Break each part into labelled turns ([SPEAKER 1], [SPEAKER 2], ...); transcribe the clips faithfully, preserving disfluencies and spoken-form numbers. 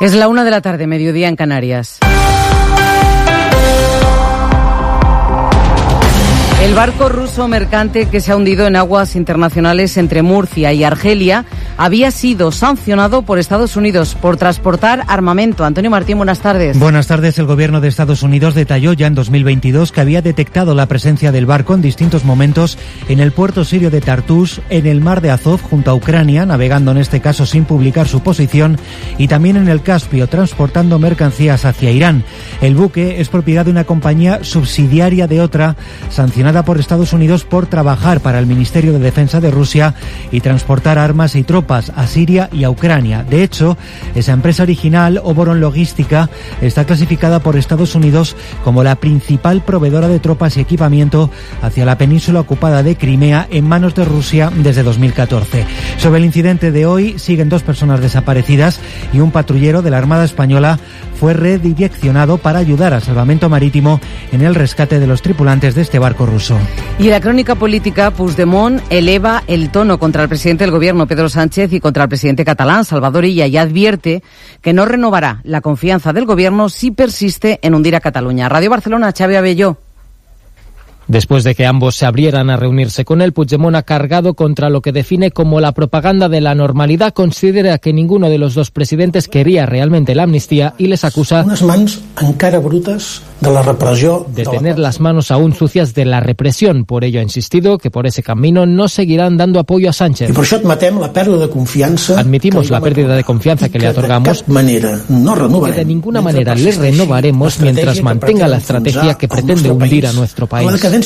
[SPEAKER 1] Es la una de la tarde, mediodía en Canarias. El barco ruso mercante que se ha hundido en aguas internacionales entre Murcia y Argelia había sido sancionado por Estados Unidos por transportar armamento. Antonio Martín, buenas tardes.
[SPEAKER 2] Buenas tardes. El gobierno de Estados Unidos detalló ya en dos mil veintidós que había detectado la presencia del barco en distintos momentos en el puerto sirio de Tartus, en el mar de Azov, junto a Ucrania, navegando en este caso sin publicar su posición, y también en el Caspio, transportando mercancías hacia Irán. El buque es propiedad de una compañía subsidiaria de otra, sancionada por Estados Unidos por trabajar para el Ministerio de Defensa de Rusia y transportar armas y tropas a Siria y a Ucrania. De hecho, esa empresa original, Oboron Logística, está clasificada por Estados Unidos como la principal proveedora de tropas y equipamiento hacia la península ocupada de Crimea, en manos de Rusia desde dos mil catorce. Sobre el incidente de hoy, siguen dos personas desaparecidas y un patrullero de la Armada Española fue redireccionado para ayudar al salvamento marítimo en el rescate de los tripulantes de este barco ruso.
[SPEAKER 1] Y en la crónica política, Puigdemont eleva el tono contra el presidente del gobierno, Pedro Sánchez, y contra el presidente catalán, Salvador Illa, y advierte que no renovará la confianza del gobierno si persiste en hundir a Cataluña. Radio Barcelona, Xavi Abelló.
[SPEAKER 3] Después de que ambos se abrieran a reunirse con él, Puigdemont ha cargado contra lo que define como la propaganda de la normalidad. Considera que ninguno de los dos presidentes quería realmente la amnistía y les acusa
[SPEAKER 4] unes mans encara brutes de la repressió,
[SPEAKER 3] de tener las manos aún sucias de la represión. Por ello ha insistido que por ese camino no seguirán dando apoyo a Sánchez.
[SPEAKER 4] I per això admetem la pèrdua de confiança.
[SPEAKER 3] Admitimos la pérdida de confianza que le otorgamos,
[SPEAKER 4] manera no
[SPEAKER 3] que de ninguna manera le renovaremos mientras mantenga la estrategia que pretende hundir a nuestro país.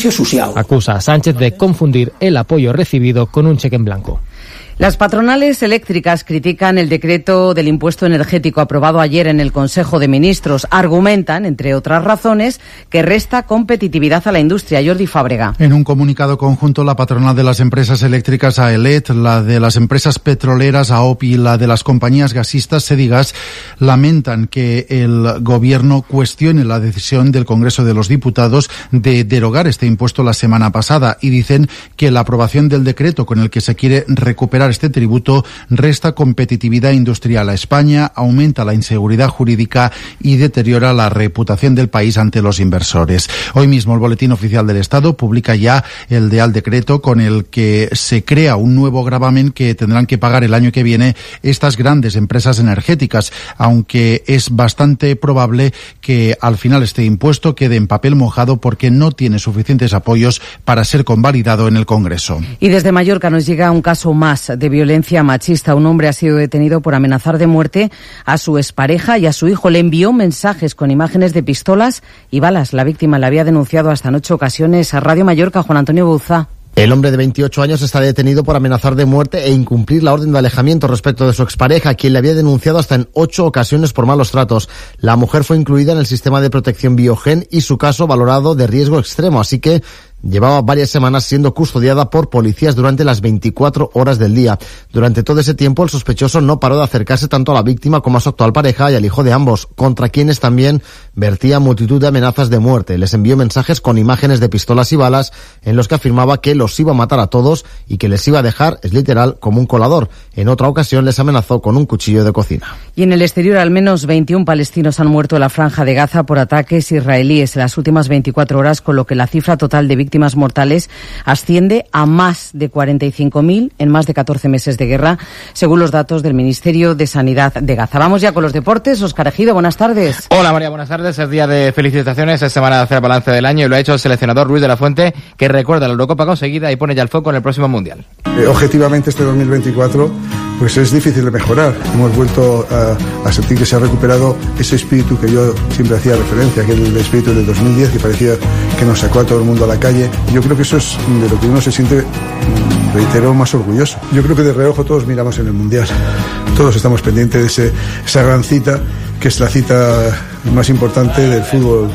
[SPEAKER 3] Acusa a Sánchez de confundir el apoyo recibido con un cheque en blanco.
[SPEAKER 1] Las patronales eléctricas critican el decreto del impuesto energético aprobado ayer en el Consejo de Ministros. Argumentan, entre otras razones, que resta competitividad a la industria. Jordi Fábrega.
[SPEAKER 5] En un comunicado conjunto, la patronal de las empresas eléctricas, AELET, la de las empresas petroleras, AOPI, y la de las compañías gasistas, Sedigas, lamentan que el gobierno cuestione la decisión del Congreso de los Diputados de derogar este impuesto la semana pasada, y dicen que la aprobación del decreto con el que se quiere recuperar este tributo resta competitividad industrial a España, aumenta la inseguridad jurídica y deteriora la reputación del país ante los inversores. Hoy mismo el Boletín Oficial del Estado publica ya el Real Decreto con el que se crea un nuevo gravamen que tendrán que pagar el año que viene estas grandes empresas energéticas, aunque es bastante probable que al final este impuesto quede en papel mojado porque no tiene suficientes apoyos para ser convalidado en el Congreso.
[SPEAKER 1] Y desde Mallorca nos llega un caso más de violencia machista. Un hombre ha sido detenido por amenazar de muerte a su expareja y a su hijo. Le envió mensajes con imágenes de pistolas y balas. La víctima le había denunciado hasta en ocho ocasiones a Radio Mallorca. Juan Antonio Bouzá.
[SPEAKER 6] El hombre de veintiocho años está detenido por amenazar de muerte e incumplir la orden de alejamiento respecto de su expareja, quien le había denunciado hasta en ocho ocasiones por malos tratos. La mujer fue incluida en el sistema de protección Biogen y su caso valorado de riesgo extremo, así que llevaba varias semanas siendo custodiada por policías durante las veinticuatro horas del día. Durante todo ese tiempo, el sospechoso no paró de acercarse tanto a la víctima como a su actual pareja y al hijo de ambos, contra quienes también vertía multitud de amenazas de muerte. Les envió mensajes con imágenes de pistolas y balas en los que afirmaba que los iba a matar a todos y que les iba a dejar, es literal, como un colador. En otra ocasión les amenazó con un cuchillo de cocina.
[SPEAKER 1] Y en el exterior, al menos veintiún palestinos han muerto en la franja de Gaza por ataques israelíes en las últimas veinticuatro horas, con lo que la cifra total de víctimas víctimas mortales asciende a más de cuarenta y cinco mil en más de catorce meses de guerra, según los datos del Ministerio de Sanidad de Gaza. Vamos ya con los deportes. Óscar Ejido, buenas tardes.
[SPEAKER 7] Hola María, buenas tardes. Es día de felicitaciones, es semana de hacer balance del año y lo ha hecho el seleccionador Luis de la Fuente, que recuerda la Eurocopa conseguida y pone ya el foco en el próximo Mundial.
[SPEAKER 8] Eh, objetivamente este dos mil veinticuatro pues es difícil de mejorar. Hemos vuelto a, a sentir que se ha recuperado ese espíritu que yo siempre hacía referencia, que es el espíritu del dos mil diez, que parecía que nos sacó a todo el mundo a la calle. Yo creo que eso es de lo que uno se siente, reitero, más orgulloso. Yo creo que de reojo todos miramos en el Mundial. Todos estamos pendientes de ese, esa gran cita, que es la cita más importante del fútbol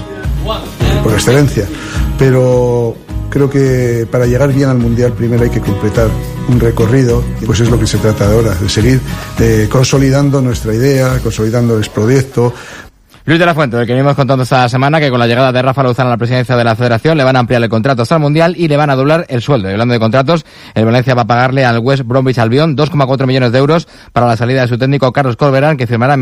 [SPEAKER 8] por excelencia. Pero creo que para llegar bien al Mundial primero hay que completar un recorrido, y pues es lo que se trata ahora, de seguir eh, consolidando nuestra idea, consolidando el proyecto.
[SPEAKER 7] Luis de la Fuente, del que venimos contando esta semana, que con la llegada de Rafa Lozano a la presidencia de la Federación le van a ampliar el contrato hasta el Mundial y le van a doblar el sueldo. Y hablando de contratos, el Valencia va a pagarle al West Bromwich Albion dos coma cuatro millones de euros para la salida de su técnico Carlos Corberán, que firmará